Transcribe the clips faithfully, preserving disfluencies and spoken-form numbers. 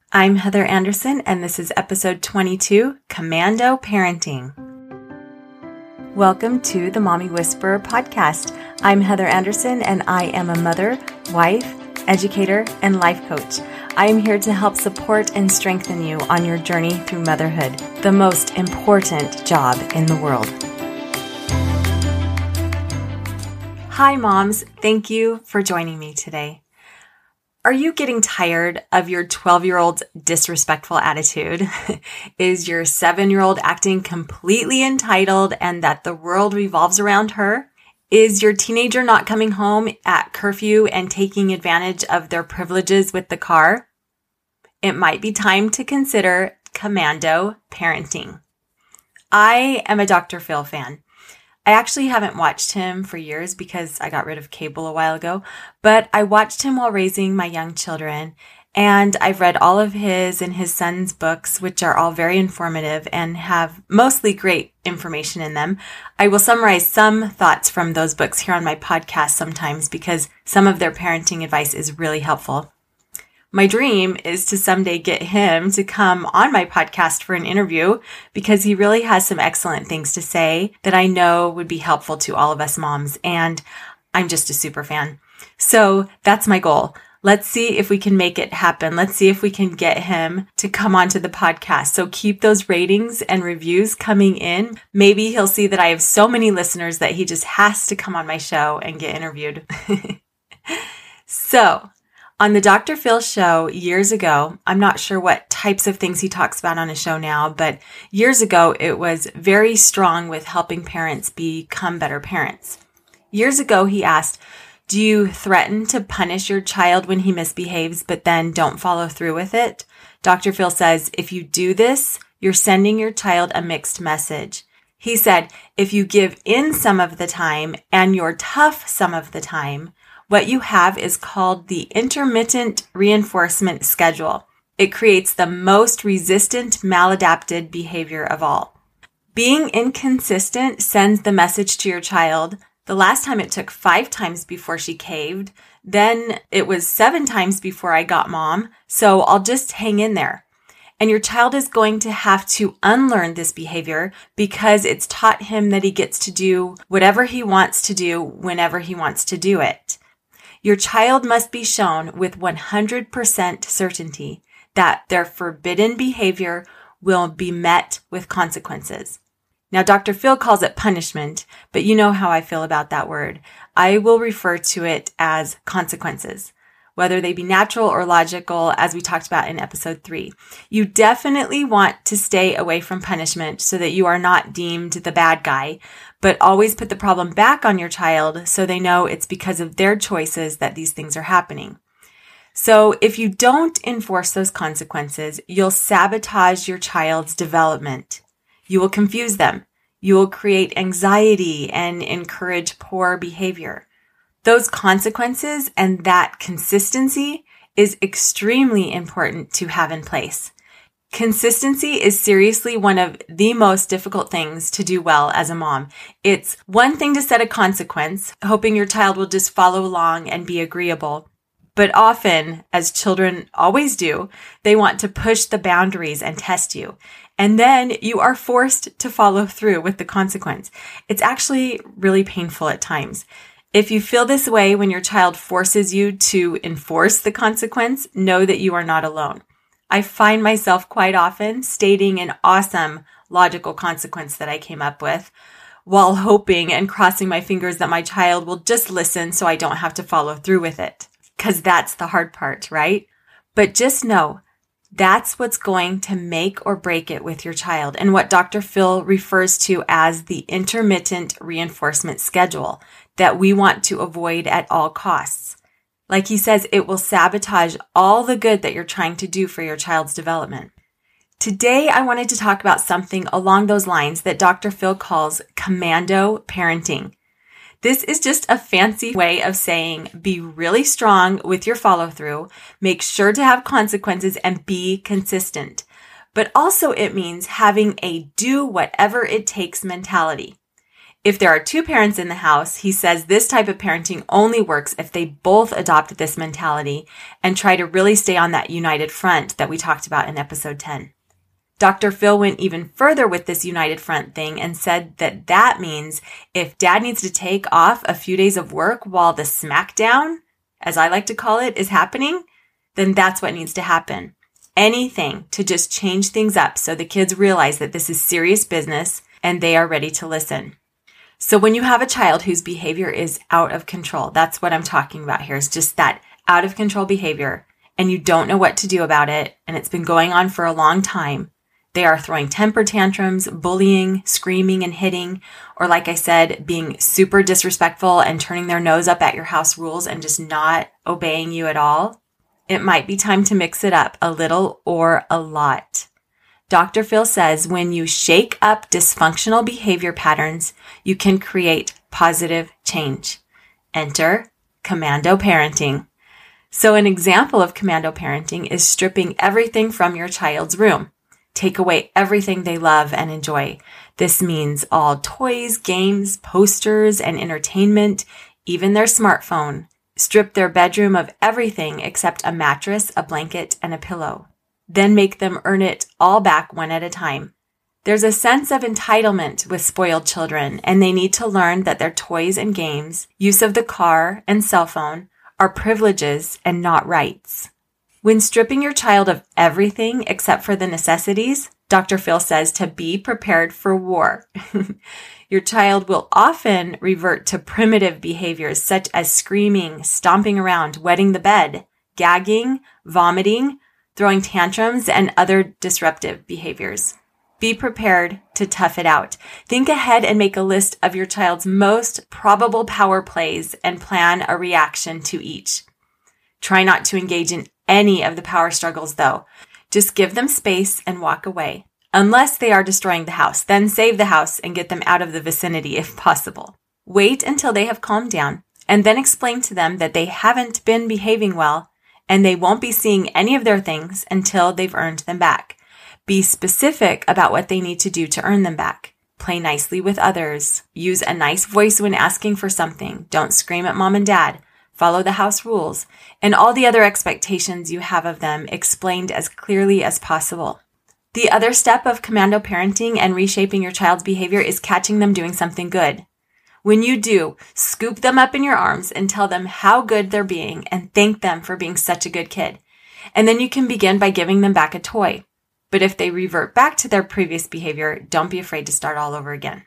I'm Heather Anderson, and this is episode twenty-two, Commando Parenting. Welcome to the Mommy Whisperer podcast. I'm Heather Anderson, and I am a mother, wife, educator, and life coach. I am here to help support and strengthen you on your journey through motherhood, the most important job in the world. Hi, moms. Thank you for joining me today. Are you getting tired of your twelve-year-old's disrespectful attitude? Is your seven-year-old acting completely entitled and that the world revolves around her? Is your teenager not coming home at curfew and taking advantage of their privileges with the car? It might be time to consider commando parenting. I am a Doctor Phil fan. I actually haven't watched him for years because I got rid of cable a while ago, but I watched him while raising my young children, and I've read all of his and his son's books, which are all very informative and have mostly great information in them. I will summarize some thoughts from those books here on my podcast sometimes because some of their parenting advice is really helpful. My dream is to someday get him to come on my podcast for an interview because he really has some excellent things to say that I know would be helpful to all of us moms, and I'm just a super fan. So that's my goal. Let's see if we can make it happen. Let's see if we can get him to come onto the podcast. So keep those ratings and reviews coming in. Maybe he'll see that I have so many listeners that he just has to come on my show and get interviewed. So, on the Doctor Phil show years ago, I'm not sure what types of things he talks about on his show now, but years ago it was very strong with helping parents become better parents. Years ago he asked, do you threaten to punish your child when he misbehaves but then don't follow through with it? Doctor Phil says, if you do this, you're sending your child a mixed message. He said, if you give in some of the time and you're tough some of the time, what you have is called the intermittent reinforcement schedule. It creates the most resistant, maladapted behavior of all. Being inconsistent sends the message to your child. The last time it took five times before she caved. Then it was seven times before I got mom. So I'll just hang in there. And your child is going to have to unlearn this behavior because it's taught him that he gets to do whatever he wants to do whenever he wants to do it. Your child must be shown with one hundred percent certainty that their forbidden behavior will be met with consequences. Now, Doctor Phil calls it punishment, but you know how I feel about that word. I will refer to it as consequences, whether they be natural or logical, as we talked about in episode three. You definitely want to stay away from punishment so that you are not deemed the bad guy, but always put the problem back on your child so they know it's because of their choices that these things are happening. So if you don't enforce those consequences, you'll sabotage your child's development. You will confuse them. You will create anxiety and encourage poor behavior. Those consequences and that consistency is extremely important to have in place. Consistency is seriously one of the most difficult things to do well as a mom. It's one thing to set a consequence, hoping your child will just follow along and be agreeable. But often, as children always do, they want to push the boundaries and test you. And then you are forced to follow through with the consequence. It's actually really painful at times. If you feel this way when your child forces you to enforce the consequence, know that you are not alone. I find myself quite often stating an awesome logical consequence that I came up with while hoping and crossing my fingers that my child will just listen so I don't have to follow through with it. Because that's the hard part, right? But just know that's what's going to make or break it with your child and what Doctor Phil refers to as the intermittent reinforcement schedule that we want to avoid at all costs. Like he says, it will sabotage all the good that you're trying to do for your child's development. Today, I wanted to talk about something along those lines that Doctor Phil calls commando parenting. This is just a fancy way of saying be really strong with your follow-through, make sure to have consequences, and be consistent. But also it means having a do whatever it takes mentality. If there are two parents in the house, he says this type of parenting only works if they both adopt this mentality and try to really stay on that united front that we talked about in episode ten. Doctor Phil went even further with this united front thing and said that that means if dad needs to take off a few days of work while the smackdown, as I like to call it, is happening, then that's what needs to happen. Anything to just change things up so the kids realize that this is serious business and they are ready to listen. So when you have a child whose behavior is out of control, that's what I'm talking about here, is just that out of control behavior, and you don't know what to do about it, and it's been going on for a long time. They are throwing temper tantrums, bullying, screaming and hitting, or like I said, being super disrespectful and turning their nose up at your house rules and just not obeying you at all. It might be time to mix it up a little or a lot. Doctor Phil says when you shake up dysfunctional behavior patterns, you can create positive change. Enter commando parenting. So an example of commando parenting is stripping everything from your child's room. Take away everything they love and enjoy. This means all toys, games, posters, and entertainment, even their smartphone. Strip their bedroom of everything except a mattress, a blanket, and a pillow. Then make them earn it all back one at a time. There's a sense of entitlement with spoiled children, and they need to learn that their toys and games, use of the car and cell phone, are privileges and not rights. When stripping your child of everything except for the necessities, Doctor Phil says to be prepared for war. Your child will often revert to primitive behaviors such as screaming, stomping around, wetting the bed, gagging, vomiting, throwing tantrums, and other disruptive behaviors. Be prepared to tough it out. Think ahead and make a list of your child's most probable power plays and plan a reaction to each. Try not to engage in any of the power struggles, though. Just give them space and walk away. Unless they are destroying the house, then save the house and get them out of the vicinity if possible. Wait until they have calmed down and then explain to them that they haven't been behaving well and they won't be seeing any of their things until they've earned them back. Be specific about what they need to do to earn them back. Play nicely with others. Use a nice voice when asking for something. Don't scream at mom and dad. Follow the house rules. And all the other expectations you have of them explained as clearly as possible. The other step of commando parenting and reshaping your child's behavior is catching them doing something good. When you do, scoop them up in your arms and tell them how good they're being and thank them for being such a good kid. And then you can begin by giving them back a toy. But if they revert back to their previous behavior, don't be afraid to start all over again.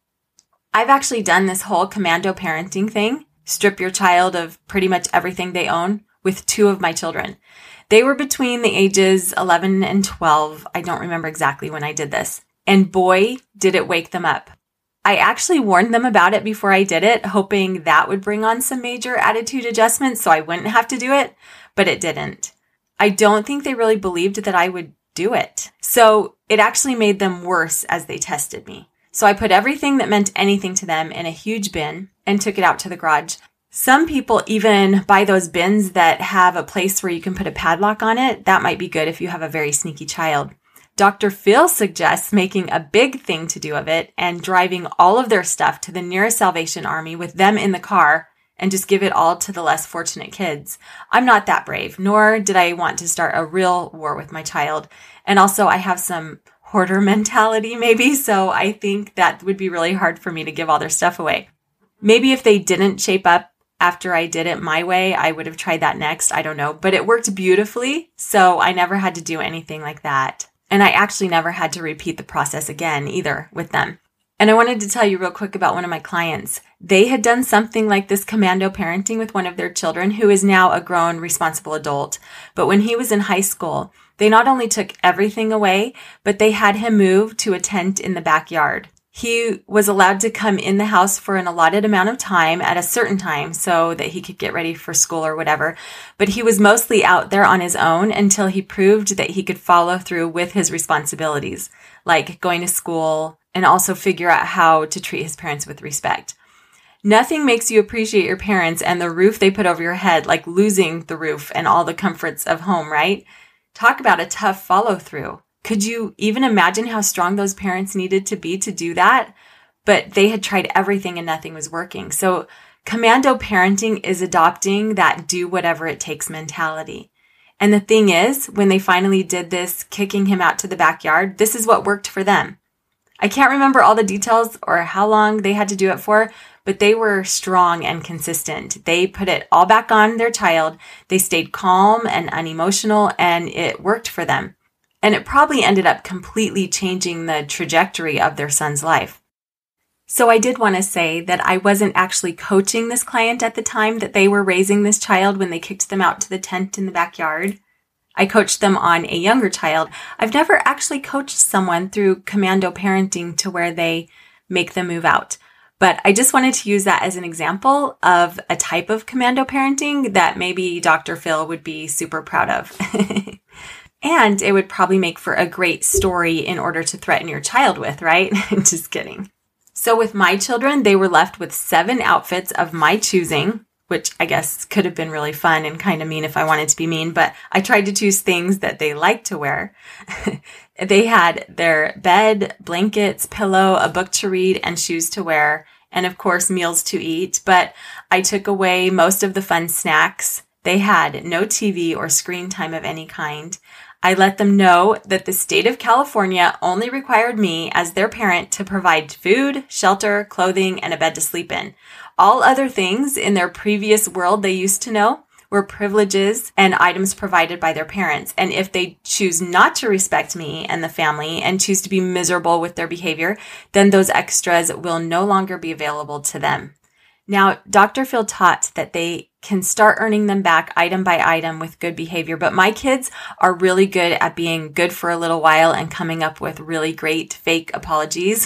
I've actually done this whole commando parenting thing, strip your child of pretty much everything they own, with two of my children. They were between the ages eleven and twelve. I don't remember exactly when I did this. And boy, did it wake them up. I actually warned them about it before I did it, hoping that would bring on some major attitude adjustments so I wouldn't have to do it, but it didn't. I don't think they really believed that I would do it. So it actually made them worse as they tested me. So I put everything that meant anything to them in a huge bin and took it out to the garage. Some people even buy those bins that have a place where you can put a padlock on it. That might be good if you have a very sneaky child. Doctor Phil suggests making a big thing to do of it and driving all of their stuff to the nearest Salvation Army with them in the car and just give it all to the less fortunate kids. I'm not that brave, nor did I want to start a real war with my child. And also I have some hoarder mentality maybe, so I think that would be really hard for me to give all their stuff away. Maybe if they didn't shape up after I did it my way, I would have tried that next. I don't know, but it worked beautifully, so I never had to do anything like that. And I actually never had to repeat the process again either with them. And I wanted to tell you real quick about one of my clients. They had done something like this commando parenting with one of their children who is now a grown, responsible adult. But when he was in high school, they not only took everything away, but they had him move to a tent in the backyard. He was allowed to come in the house for an allotted amount of time at a certain time so that he could get ready for school or whatever. But he was mostly out there on his own until he proved that he could follow through with his responsibilities, like going to school and also figure out how to treat his parents with respect. Nothing makes you appreciate your parents and the roof they put over your head like losing the roof and all the comforts of home, right? Talk about a tough follow through. Could you even imagine how strong those parents needed to be to do that? but they had tried everything and nothing was working. So commando parenting is adopting that do whatever it takes mentality. And the thing is, when they finally did this, kicking him out to the backyard, this is what worked for them. I can't remember all the details or how long they had to do it for, but they were strong and consistent. They put it all back on their child. They stayed calm and unemotional, and it worked for them. And it probably ended up completely changing the trajectory of their son's life. So I did want to say that I wasn't actually coaching this client at the time that they were raising this child when they kicked them out to the tent in the backyard. I coached them on a younger child. I've never actually coached someone through commando parenting to where they make them move out. But I just wanted to use that as an example of a type of commando parenting that maybe Doctor Phil would be super proud of. And it would probably make for a great story in order to threaten your child with, right? Just kidding. So with my children, they were left with seven outfits of my choosing, which I guess could have been really fun and kind of mean if I wanted to be mean, but I tried to choose things that they liked to wear. They had their bed, blankets, pillow, a book to read, and shoes to wear, and of course meals to eat, but I took away most of the fun snacks. They had no T V or screen time of any kind. I let them know that the state of California only required me as their parent to provide food, shelter, clothing, and a bed to sleep in. All other things in their previous world they used to know were privileges and items provided by their parents. And if they choose not to respect me and the family and choose to be miserable with their behavior, then those extras will no longer be available to them. Now, Doctor Phil taught that they can start earning them back item by item with good behavior, but my kids are really good at being good for a little while and coming up with really great fake apologies.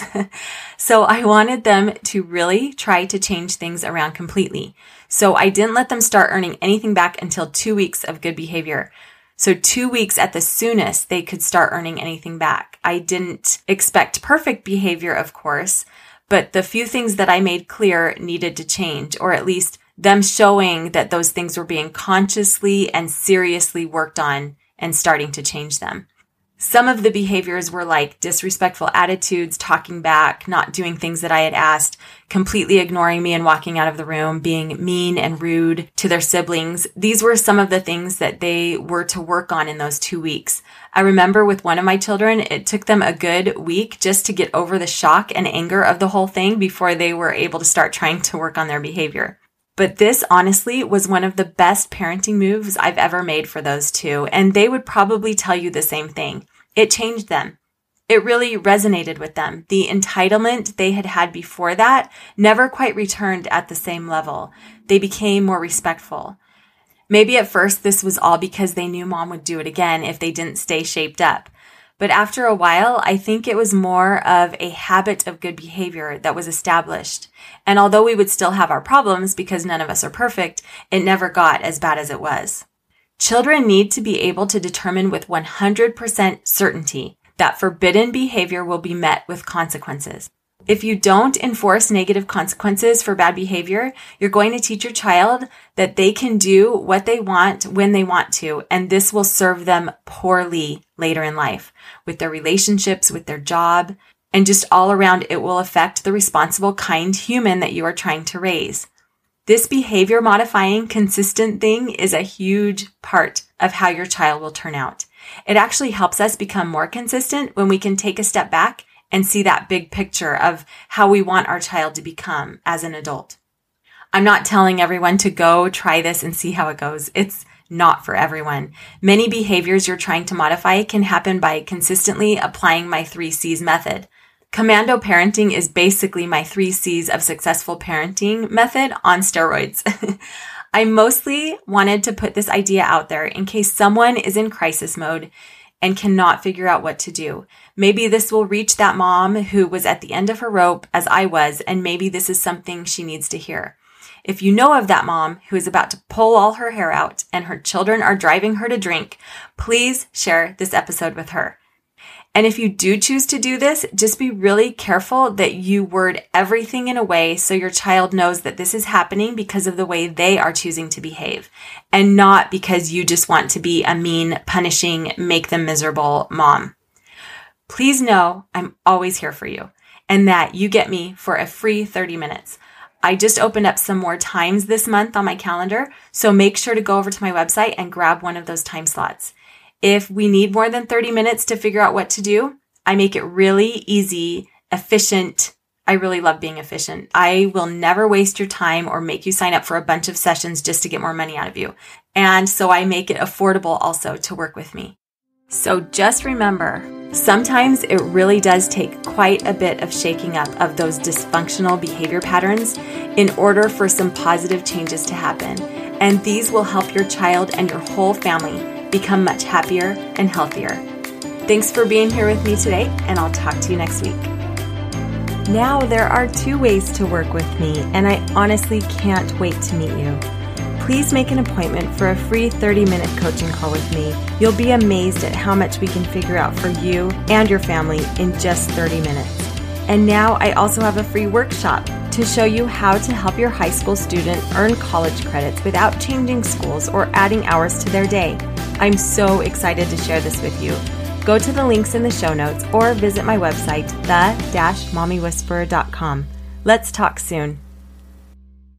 So I wanted them to really try to change things around completely. So I didn't let them start earning anything back until two weeks of good behavior. So two weeks at the soonest they could start earning anything back. I didn't expect perfect behavior, of course, but the few things that I made clear needed to change, or at least them showing that those things were being consciously and seriously worked on and starting to change them. Some of the behaviors were like disrespectful attitudes, talking back, not doing things that I had asked, completely ignoring me and walking out of the room, being mean and rude to their siblings. These were some of the things that they were to work on in those two weeks. I remember with one of my children, it took them a good week just to get over the shock and anger of the whole thing before they were able to start trying to work on their behavior. But this honestly was one of the best parenting moves I've ever made for those two, and they would probably tell you the same thing. It changed them. It really resonated with them. The entitlement they had had before that never quite returned at the same level. They became more respectful. Maybe at first this was all because they knew mom would do it again if they didn't stay shaped up. But after a while, I think it was more of a habit of good behavior that was established. And although we would still have our problems because none of us are perfect, it never got as bad as it was. Children need to be able to determine with one hundred percent certainty that forbidden behavior will be met with consequences. If you don't enforce negative consequences for bad behavior, you're going to teach your child that they can do what they want when they want to, and this will serve them poorly later in life with their relationships, with their job, and just all around it will affect the responsible, kind human that you are trying to raise. This behavior modifying consistent thing is a huge part of how your child will turn out. It actually helps us become more consistent when we can take a step back and see that big picture of how we want our child to become as an adult. I'm not telling everyone to go try this and see how it goes. It's not for everyone. Many behaviors you're trying to modify can happen by consistently applying my three C's method. Commando parenting is basically my three C's of successful parenting method on steroids. I mostly wanted to put this idea out there in case someone is in crisis mode and cannot figure out what to do. Maybe this will reach that mom who was at the end of her rope as I was, and maybe this is something she needs to hear. If you know of that mom who is about to pull all her hair out and her children are driving her to drink, please share this episode with her. And if you do choose to do this, just be really careful that you word everything in a way so your child knows that this is happening because of the way they are choosing to behave and not because you just want to be a mean, punishing, make them miserable mom. Please know I'm always here for you. and that you get me for a free thirty minutes. I just opened up some more times this month on my calendar, so make sure to go over to my website and grab one of those time slots. If we need more than thirty minutes to figure out what to do, I make it really easy, efficient. I really love being efficient. I will never waste your time or make you sign up for a bunch of sessions just to get more money out of you. And so I make it affordable also to work with me. So just remember, sometimes it really does take quite a bit of shaking up of those dysfunctional behavior patterns in order for some positive changes to happen. And these will help your child and your whole family become much happier and healthier. Thanks for being here with me today, and I'll talk to you next week. Now there are two ways to work with me, and I honestly can't wait to meet you. Please make an appointment for a free thirty-minute coaching call with me. You'll be amazed at how much we can figure out for you and your family in just thirty minutes. And now I also have a free workshop to show you how to help your high school student earn college credits without changing schools or adding hours to their day. I'm so excited to share this with you. Go to the links in the show notes or visit my website, the dash mommy whisperer dot com. Let's talk soon.